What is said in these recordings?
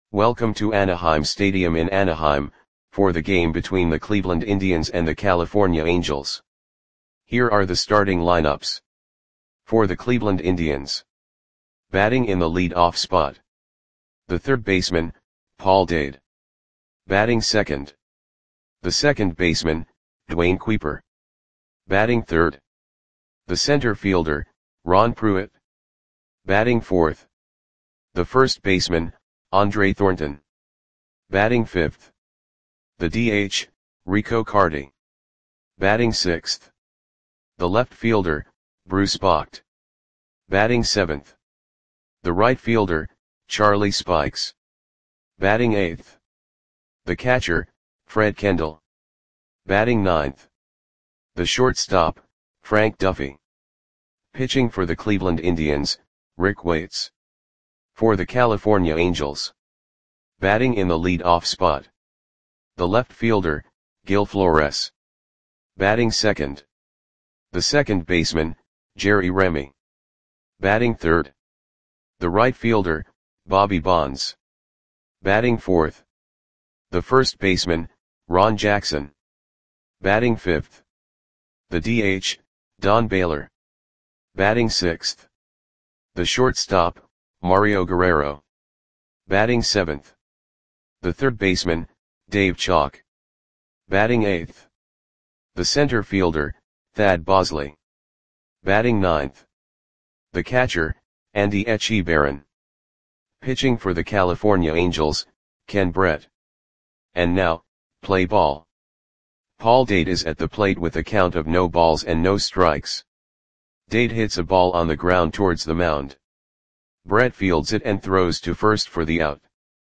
Welcome to Anaheim Stadium in Anaheim, for the game between the Cleveland Indians and the California Angels. Here are the starting lineups. For the Cleveland Indians. Batting in the lead-off spot. The third baseman, Paul Dade. Batting second. The second baseman, Dwayne Kuiper. Batting third. The center fielder, Ron Pruitt. Batting fourth. The first baseman, Andre Thornton. Batting fifth. The DH, Rico Carty. Batting sixth. The left fielder, Bruce Bocht. Batting seventh. The right fielder, Charlie Spikes. Batting eighth. The catcher, Fred Kendall. Batting ninth. The shortstop, Frank Duffy. Pitching for the Cleveland Indians, Rick Waits. For the California Angels. Batting in the lead-off spot. The left fielder, Gil Flores. Batting second. The second baseman, Jerry Remy. Batting third. The right fielder, Bobby Bonds. Batting fourth. The first baseman, Ron Jackson. Batting fifth. The DH, Don Baylor. Batting sixth. The shortstop, Mario Guerrero. Batting seventh. The third baseman, Dave Chalk. Batting eighth. The center fielder, Thad Bosley. Batting ninth. The catcher, Andy Etchebarren. Pitching for the California Angels, Ken Brett. And now, play ball. Paul Dade is at the plate with a count of no balls and no strikes. Dade hits a ball on the ground towards the mound. Brett fields it and throws to first for the out.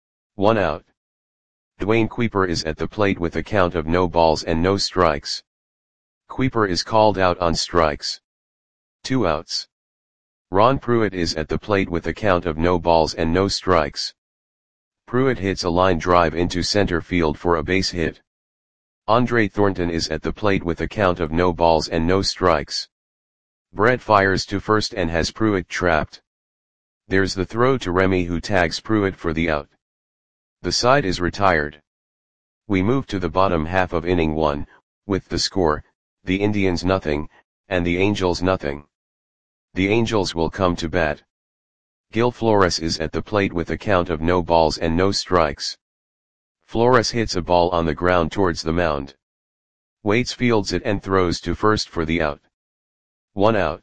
1 out. Dwayne Kuiper is at the plate with a count of no balls and no strikes. Kuiper is called out on strikes. 2 outs. Ron Pruitt is at the plate with a count of no balls and no strikes. Pruitt hits a line drive into center field for a base hit. Andre Thornton is at the plate with a count of no balls and no strikes. Brett fires to first and has Pruitt trapped. There's the throw to Remy, who tags Pruitt for the out. The side is retired. We move to the bottom half of inning 1, with the score, the Indians nothing, and the Angels nothing. The Angels will come to bat. Gil Flores is at the plate with a count of no balls and no strikes. Flores hits a ball on the ground towards the mound. Waits fields it and throws to first for the out. 1 out.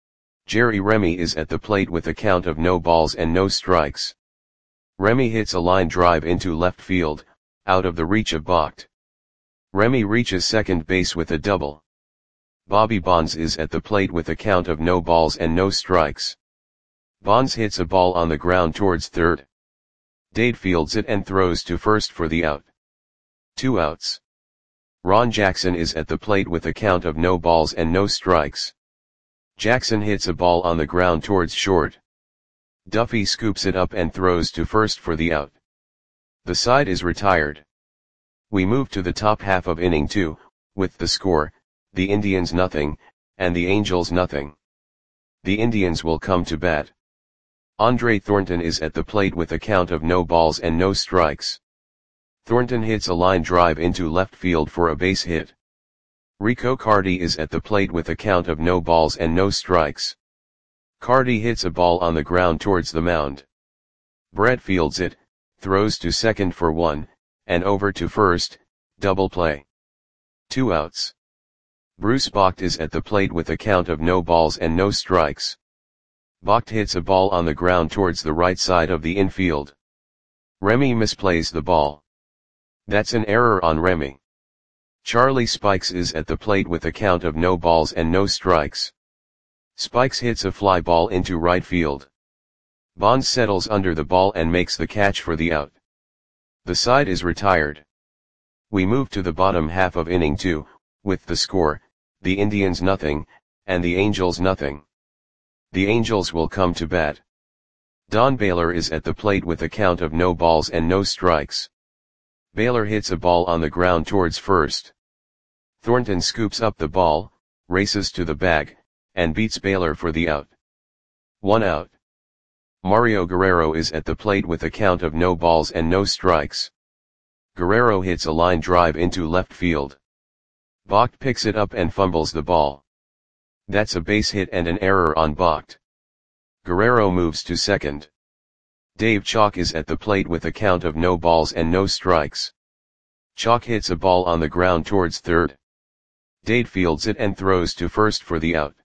Jerry Remy is at the plate with a count of no balls and no strikes. Remy hits a line drive into left field, out of the reach of Bocht. Remy reaches second base with a double. Bobby Bonds is at the plate with a count of no balls and no strikes. Bonds hits a ball on the ground towards third. Dade fields it and throws to first for the out. 2 outs. Ron Jackson is at the plate with a count of no balls and no strikes. Jackson hits a ball on the ground towards short. Duffy scoops it up and throws to first for the out. The side is retired. We move to the top half of inning 2, with the score, the Indians nothing, and the Angels nothing. The Indians will come to bat. Andre Thornton is at the plate with a count of no balls and no strikes. Thornton hits a line drive into left field for a base hit. Rico Carty is at the plate with a count of no balls and no strikes. Carty hits a ball on the ground towards the mound. Brett fields it, throws to second for 1, and over to first, double play. 2 outs. Bruce Bocht is at the plate with a count of no balls and no strikes. Bocht hits a ball on the ground towards the right side of the infield. Remy misplays the ball. That's an error on Remy. Charlie Spikes is at the plate with a count of no balls and no strikes. Spikes hits a fly ball into right field. Bonds settles under the ball and makes the catch for the out. The side is retired. We move to the bottom half of inning 2, with the score, the Indians nothing, and the Angels nothing. The Angels will come to bat. Don Baylor is at the plate with a count of no balls and no strikes. Baylor hits a ball on the ground towards first. Thornton scoops up the ball, races to the bag, and beats Baylor for the out. 1 out. Mario Guerrero is at the plate with a count of no balls and no strikes. Guerrero hits a line drive into left field. Vogt picks it up and fumbles the ball. That's a base hit and an error on Vogt. Guerrero moves to second. Dave Chalk is at the plate with a count of no balls and no strikes. Chalk hits a ball on the ground towards third. Dade fields it and throws to first for the out.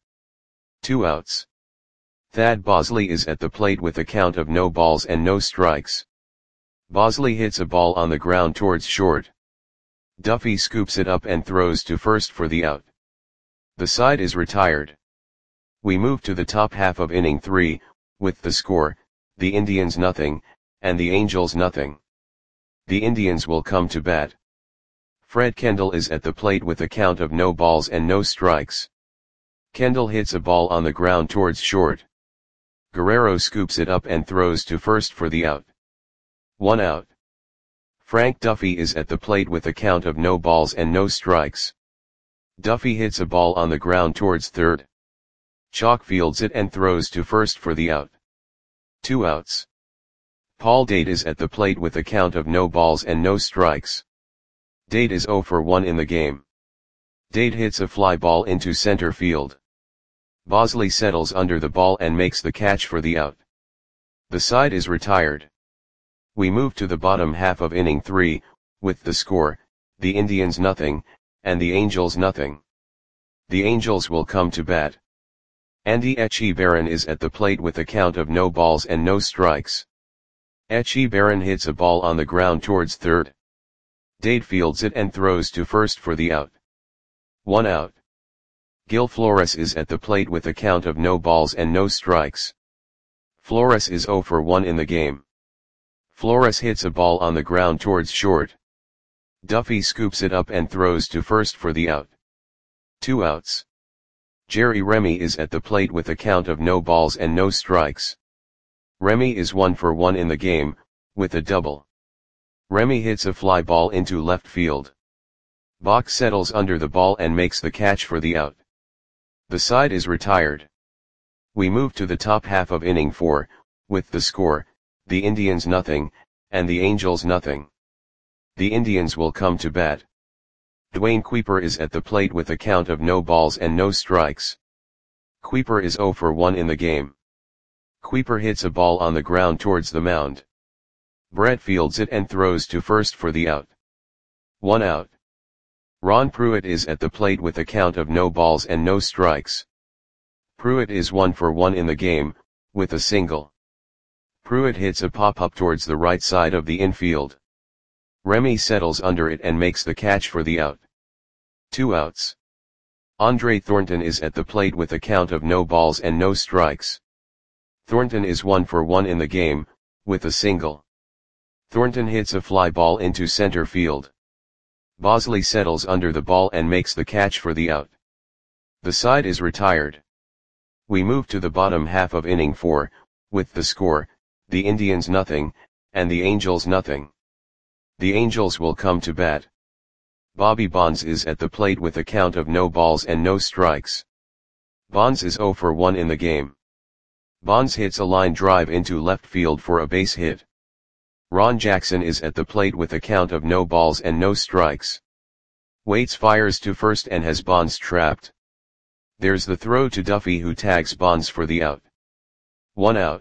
2 outs. Thad Bosley is at the plate with a count of no balls and no strikes. Bosley hits a ball on the ground towards short. Duffy scoops it up and throws to first for the out. The side is retired. We move to the top half of inning 3, with the score, the Indians nothing, and the Angels nothing. The Indians will come to bat. Fred Kendall is at the plate with a count of no balls and no strikes. Kendall hits a ball on the ground towards short. Guerrero scoops it up and throws to first for the out. 1 out. Frank Duffy is at the plate with a count of no balls and no strikes. Duffy hits a ball on the ground towards third. Chalk fields it and throws to first for the out. 2 outs. Paul Dade is at the plate with a count of no balls and no strikes. Dade is 0 for 1 in the game. Dade hits a fly ball into center field. Bosley settles under the ball and makes the catch for the out. The side is retired. We move to the bottom half of inning 3, with the score, the Indians nothing, and the Angels nothing. The Angels will come to bat. Andy Etchebarren is at the plate with a count of no balls and no strikes. Etchebarren hits a ball on the ground towards third. Dade fields it and throws to first for the out. 1 out. Gil Flores is at the plate with a count of no balls and no strikes. Flores is 0 for 1 in the game. Flores hits a ball on the ground towards short. Duffy scoops it up and throws to first for the out. 2 outs. Jerry Remy is at the plate with a count of no balls and no strikes. Remy is 1 for 1 in the game, with a double. Remy hits a fly ball into left field. Bach settles under the ball and makes the catch for the out. The side is retired. We move to the top half of inning 4, with the score, the Indians nothing, and the Angels nothing. The Indians will come to bat. Dwayne Kuiper is at the plate with a count of no balls and no strikes. Kuiper is 0 for 1 in the game. Kuiper hits a ball on the ground towards the mound. Brett fields it and throws to first for the out. 1 out. Ron Pruitt is at the plate with a count of no balls and no strikes. Pruitt is 1 for 1 in the game, with a single. Pruitt hits a pop-up towards the right side of the infield. Remy settles under it and makes the catch for the out. 2 outs. Andre Thornton is at the plate with a count of no balls and no strikes. Thornton is 1 for 1 in the game, with a single. Thornton hits a fly ball into center field. Bosley settles under the ball and makes the catch for the out. The side is retired. We move to the bottom half of inning 4, with the score, the Indians nothing, and the Angels nothing. The Angels will come to bat. Bobby Bonds is at the plate with a count of no balls and no strikes. Bonds is 0 for 1 in the game. Bonds hits a line drive into left field for a base hit. Ron Jackson is at the plate with a count of no balls and no strikes. Waits fires to first and has Bonds trapped. There's the throw to Duffy who tags Bonds for the out. 1 out.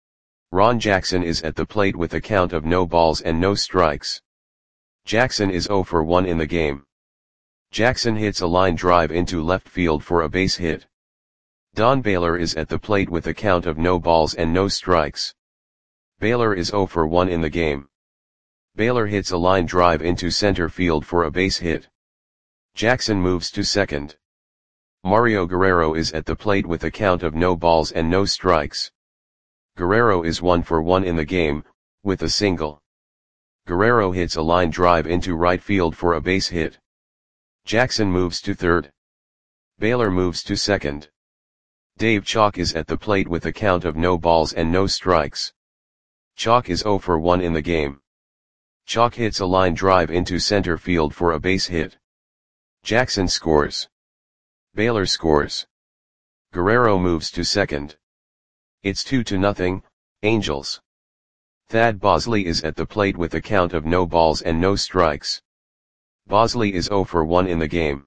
Ron Jackson is at the plate with a count of no balls and no strikes. Jackson is 0 for 1 in the game. Jackson hits a line drive into left field for a base hit. Don Baylor is at the plate with a count of no balls and no strikes. Baylor is 0 for 1 in the game. Baylor hits a line drive into center field for a base hit. Jackson moves to second. Mario Guerrero is at the plate with a count of no balls and no strikes. Guerrero is 1 for 1 in the game, with a single. Guerrero hits a line drive into right field for a base hit. Jackson moves to third. Baylor moves to second. Dave Chalk is at the plate with a count of no balls and no strikes. Chalk is 0 for 1 in the game. Chalk hits a line drive into center field for a base hit. Jackson scores. Baylor scores. Guerrero moves to second. It's 2-0, Angels. Thad Bosley is at the plate with a count of no balls and no strikes. Bosley is 0 for 1 in the game.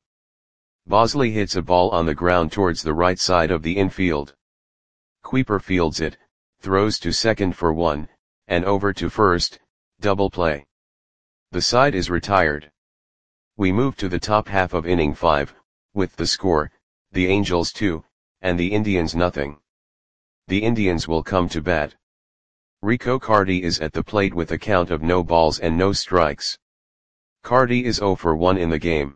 Bosley hits a ball on the ground towards the right side of the infield. Kuiper fields it, throws to second for 1, and over to first, double play. The side is retired. We move to the top half of inning 5, with the score, the Angels 2, and the Indians nothing. The Indians will come to bat. Rico Carty is at the plate with a count of no balls and no strikes. Carty is 0 for 1 in the game.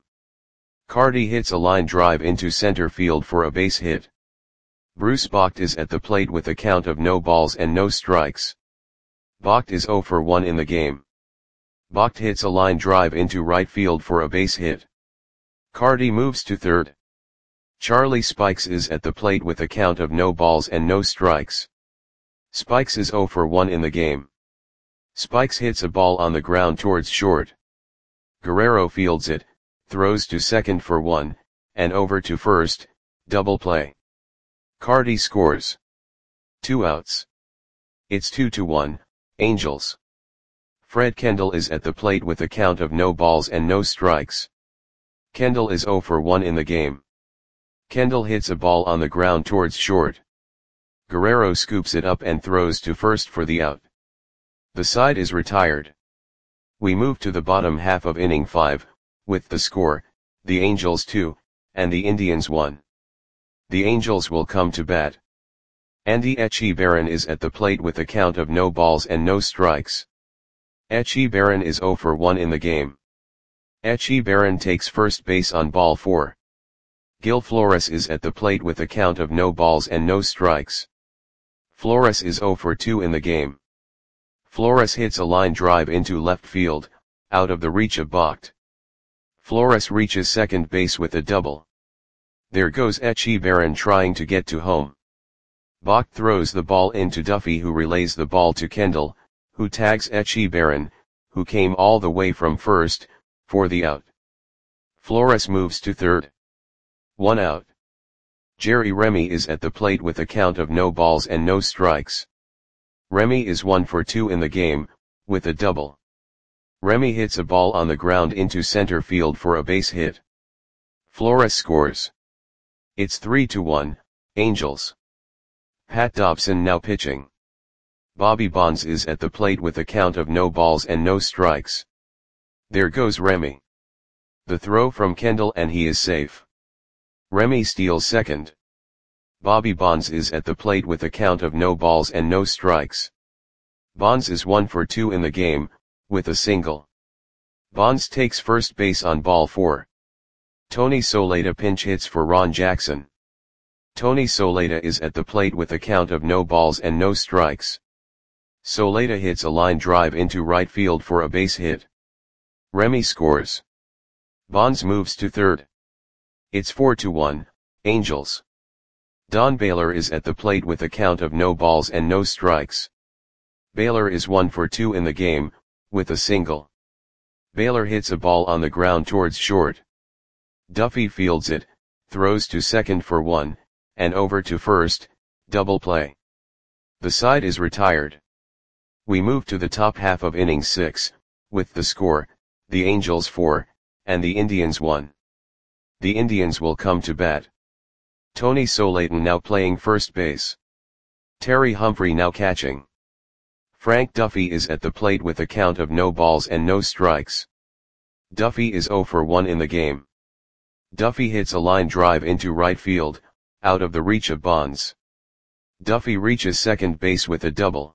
Carty hits a line drive into center field for a base hit. Bruce Bocht is at the plate with a count of no balls and no strikes. Bocht is 0 for 1 in the game. Bocht hits a line drive into right field for a base hit. Carty moves to third. Charlie Spikes is at the plate with a count of no balls and no strikes. Spikes is 0 for 1 in the game. Spikes hits a ball on the ground towards short. Guerrero fields it, throws to second for 1, and over to first, double play. Carty scores. 2 outs. It's 2-1, Angels. Fred Kendall is at the plate with a count of no balls and no strikes. Kendall is 0 for 1 in the game. Kendall hits a ball on the ground towards short. Guerrero scoops it up and throws to first for the out. The side is retired. We move to the bottom half of inning 5, with the score, the Angels 2, and the Indians 1. The Angels will come to bat. Andy Etchebarren is at the plate with a count of no balls and no strikes. Etchebarren is 0 for 1 in the game. Etchebarren takes first base on ball 4. Gil Flores is at the plate with a count of no balls and no strikes. Flores is 0 for 2 in the game. Flores hits a line drive into left field, out of the reach of Bocht. Flores reaches second base with a double. There goes Etchebarren trying to get to home. Bocht throws the ball into Duffy, who relays the ball to Kendall, who tags Etchebarren, who came all the way from first, for the out. Flores moves to third. 1 out. Jerry Remy is at the plate with a count of no balls and no strikes. Remy is 1 for 2 in the game, with a double. Remy hits a ball on the ground into center field for a base hit. Flores scores. It's 3-1, Angels. Pat Dobson now pitching. Bobby Bonds is at the plate with a count of no balls and no strikes. There goes Remy. The throw from Kendall and he is safe. Remy steals second. Bobby Bonds is at the plate with a count of no balls and no strikes. Bonds is 1 for 2 in the game, with a single. Bonds takes first base on ball 4. Tony Soleta pinch hits for Ron Jackson. Tony Soleta is at the plate with a count of no balls and no strikes. Soleta hits a line drive into right field for a base hit. Remy scores. Bonds moves to third. It's 4-1, Angels. Don Baylor is at the plate with a count of no balls and no strikes. Baylor is 1 for 2 in the game, with a single. Baylor hits a ball on the ground towards short. Duffy fields it, throws to second for 1, and over to first, double play. The side is retired. We move to the top half of inning 6, with the score, the Angels 4, and the Indians 1. The Indians will come to bat. Tony Soleta now playing first base. Terry Humphrey now catching. Frank Duffy is at the plate with a count of no balls and no strikes. Duffy is 0 for 1 in the game. Duffy hits a line drive into right field, out of the reach of Bonds. Duffy reaches second base with a double.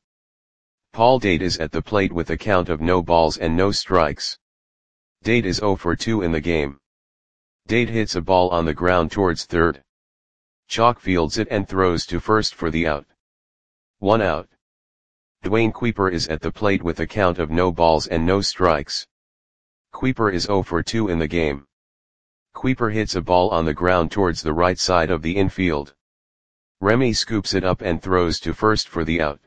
Paul Date is at the plate with a count of no balls and no strikes. Date is 0 for 2 in the game. Date hits a ball on the ground towards third. Chalk fields it and throws to first for the out. 1 out. Dwayne Kuiper is at the plate with a count of no balls and no strikes. Kuiper is 0 for 2 in the game. Kuiper hits a ball on the ground towards the right side of the infield. Remy scoops it up and throws to first for the out.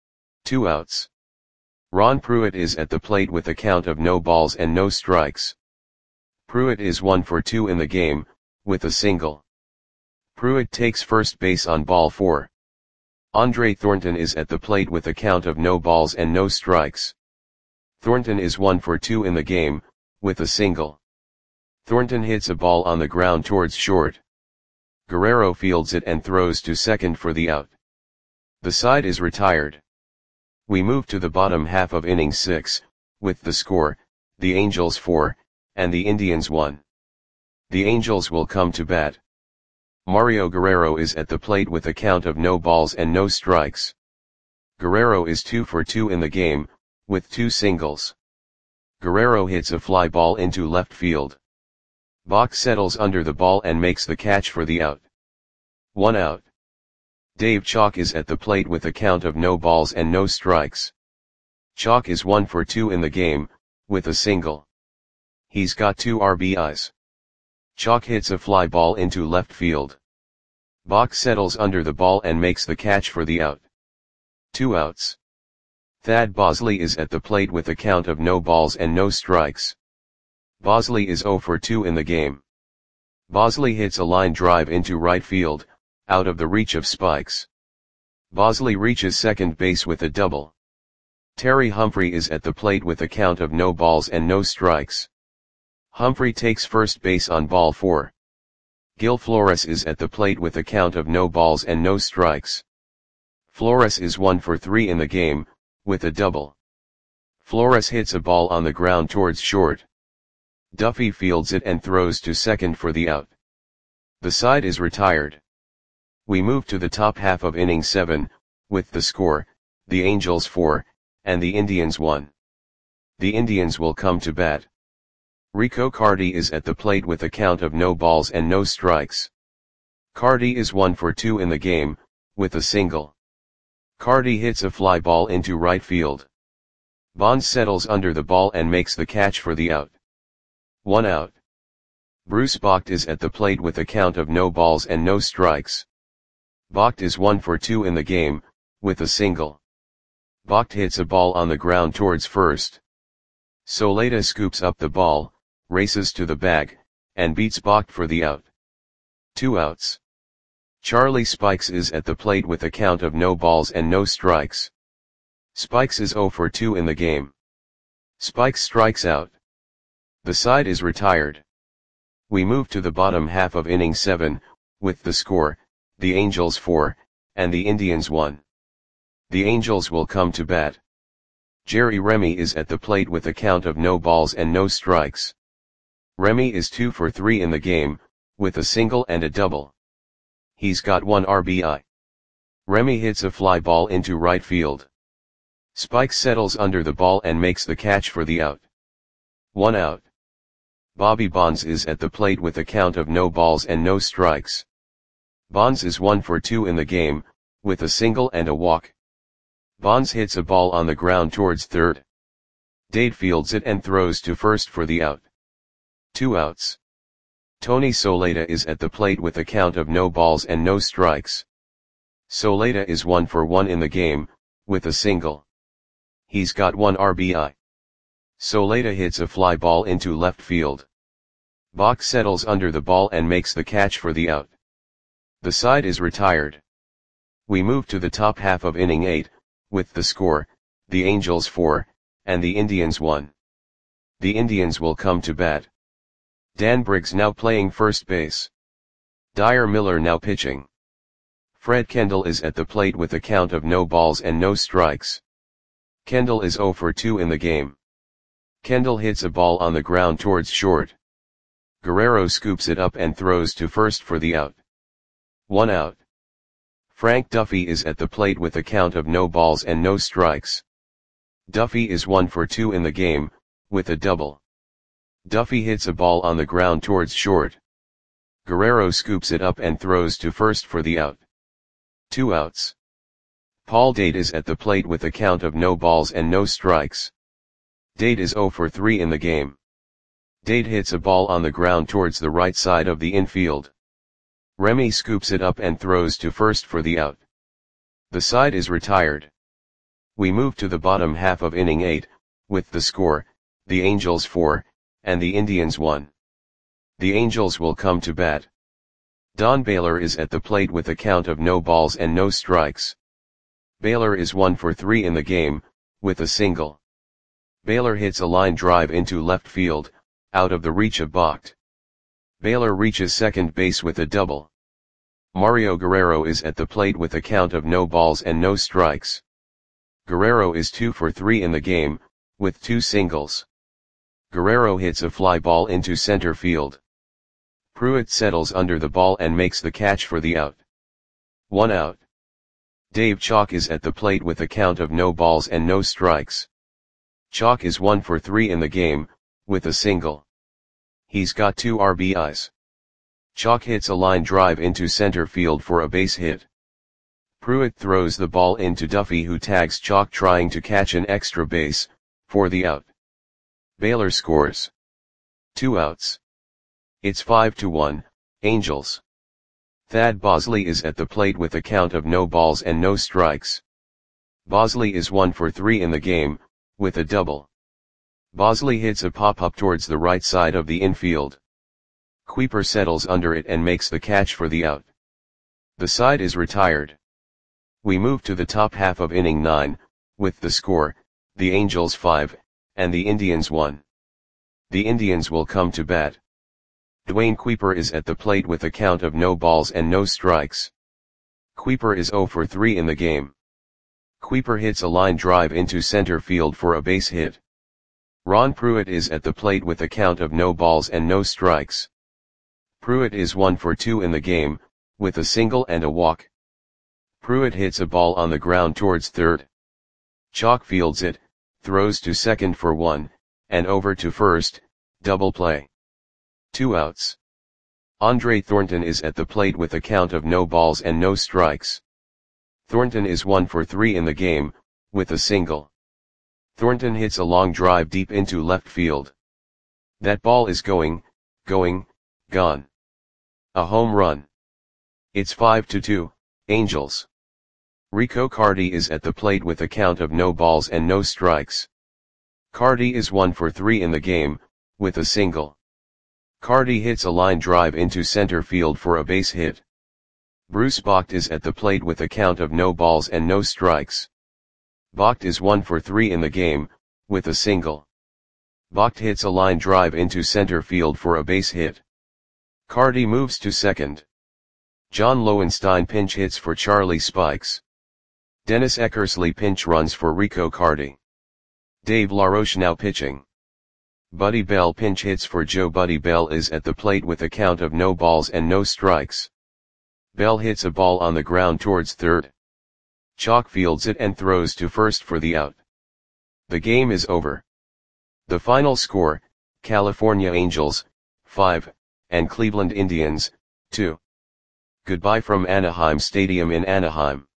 2 outs. Ron Pruitt is at the plate with a count of no balls and no strikes. Pruitt is 1 for 2 in the game, with a single. Pruitt takes first base on ball 4. Andre Thornton is at the plate with a count of no balls and no strikes. Thornton is 1 for 2 in the game, with a single. Thornton hits a ball on the ground towards short. Guerrero fields it and throws to second for the out. The side is retired. We move to the bottom half of inning 6, with the score, the Angels 4, and the Indians 1. The Angels will come to bat. Mario Guerrero is at the plate with a count of no balls and no strikes. Guerrero is 2 for 2 in the game, with 2 singles. Guerrero hits a fly ball into left field. Bach settles under the ball and makes the catch for the out. 1 out. Dave Chalk is at the plate with a count of no balls and no strikes. Chalk is 1 for 2 in the game, with a single. He's got 2 RBIs. Chalk hits a fly ball into left field. Bach settles under the ball and makes the catch for the out. 2 outs. Thad Bosley is at the plate with a count of no balls and no strikes. Bosley is 0 for 2 in the game. Bosley hits a line drive into right field, out of the reach of Spikes. Bosley reaches second base with a double. Terry Humphrey is at the plate with a count of no balls and no strikes. Humphrey takes first base on ball 4. Gil Flores is at the plate with a count of no balls and no strikes. Flores is 1 for 3 in the game, with a double. Flores hits a ball on the ground towards short. Duffy fields it and throws to second for the out. The side is retired. We move to the top half of inning 7, with the score, the Angels 4, and the Indians 1. The Indians will come to bat. Rico Carty is at the plate with a count of no balls and no strikes. Carty is 1 for 2 in the game, with a single. Carty hits a fly ball into right field. Bonds settles under the ball and makes the catch for the out. 1 out. Bruce Bocht is at the plate with a count of no balls and no strikes. Bocht is 1 for 2 in the game, with a single. Bocht hits a ball on the ground towards first. Soleta scoops up the ball, races to the bag, and beats Bocht for the out. 2 outs. Charlie Spikes is at the plate with a count of no balls and no strikes. Spikes is 0 for 2 in the game. Spikes strikes out. The side is retired. We move to the bottom half of inning 7, with the score, the Angels 4, and the Indians 1. The Angels will come to bat. Jerry Remy is at the plate with a count of no balls and no strikes. Remy is 2 for 3 in the game, with a single and a double. He's got 1 RBI. Remy hits a fly ball into right field. Spikes settles under the ball and makes the catch for the out. 1 out. Bobby Bonds is at the plate with a count of no balls and no strikes. Bonds is 1 for 2 in the game, with a single and a walk. Bonds hits a ball on the ground towards third. Dade fields it and throws to first for the out. 2 outs. Tony Soleta is at the plate with a count of no balls and no strikes. Soleta is 1 for 1 in the game, with a single. He's got 1 RBI. Soleta hits a fly ball into left field. Bach settles under the ball and makes the catch for the out. The side is retired. We move to the top half of inning 8, with the score, the Angels 4, and the Indians 1. The Indians will come to bat. Dan Briggs now playing first base. Dyer Miller now pitching. Fred Kendall is at the plate with a count of no balls and no strikes. Kendall is 0 for 2 in the game. Kendall hits a ball on the ground towards short. Guerrero scoops it up and throws to first for the out. 1 out. Frank Duffy is at the plate with a count of no balls and no strikes. Duffy is 1 for 2 in the game, with a double. Duffy hits a ball on the ground towards short. Guerrero scoops it up and throws to first for the out. 2 outs. Paul Dade is at the plate with a count of no balls and no strikes. Dade is 0 for 3 in the game. Dade hits a ball on the ground towards the right side of the infield. Remy scoops it up and throws to first for the out. The side is retired. We move to the bottom half of inning 8, with the score, the Angels 4, and the Indians 1. The Angels will come to bat. Don Baylor is at the plate with a count of no balls and no strikes. Baylor is 1 for 3 in the game, with a single. Baylor hits a line drive into left field, out of the reach of Bacht. Baylor reaches second base with a double. Mario Guerrero is at the plate with a count of no balls and no strikes. Guerrero is 2 for 3 in the game, with 2 singles. Guerrero hits a fly ball into center field. Pruitt settles under the ball and makes the catch for the out. 1 out. Dave Chalk is at the plate with a count of no balls and no strikes. Chalk is 1 for 3 in the game, with a single. He's got 2 RBIs. Chalk hits a line drive into center field for a base hit. Pruitt throws the ball into Duffy, who tags Chalk trying to catch an extra base, for the out. Baylor scores. 2 outs. It's 5-1, Angels. Thad Bosley is at the plate with a count of no balls and no strikes. Bosley is 1 for 3 in the game, with a double. Bosley hits a pop-up towards the right side of the infield. Kuiper settles under it and makes the catch for the out. The side is retired. We move to the top half of inning 9, with the score, the Angels 5, and the Indians 1. The Indians will come to bat. Dwayne Kuiper is at the plate with a count of no balls and no strikes. Kuiper is 0 for 3 in the game. Kuiper hits a line drive into center field for a base hit. Ron Pruitt is at the plate with a count of no balls and no strikes. Pruitt is 1 for 2 in the game, with a single and a walk. Pruitt hits a ball on the ground towards third. Chalk fields it, throws to second for 1, and over to first, double play. 2 outs. Andre Thornton is at the plate with a count of no balls and no strikes. Thornton is 1 for 3 in the game, with a single. Thornton hits a long drive deep into left field. That ball is gone. A home run. It's 5-2, Angels. Rico Carty is at the plate with a count of no balls and no strikes. Carty is 1 for 3 in the game, with a single. Carty hits a line drive into center field for a base hit. Bruce Bacht is at the plate with a count of no balls and no strikes. Bacht is 1 for 3 in the game, with a single. Bacht hits a line drive into center field for a base hit. Carty moves to second. John Lowenstein pinch hits for Charlie Spikes. Dennis Eckersley pinch runs for Rico Carty. Dave LaRoche now pitching. Buddy Bell pinch hits for Joe. Buddy Bell is at the plate with a count of no balls and no strikes. Bell hits a ball on the ground towards third. Chalk fields it and throws to first for the out. The game is over. The final score, California Angels, 5, and Cleveland Indians, 2. Goodbye from Anaheim Stadium in Anaheim.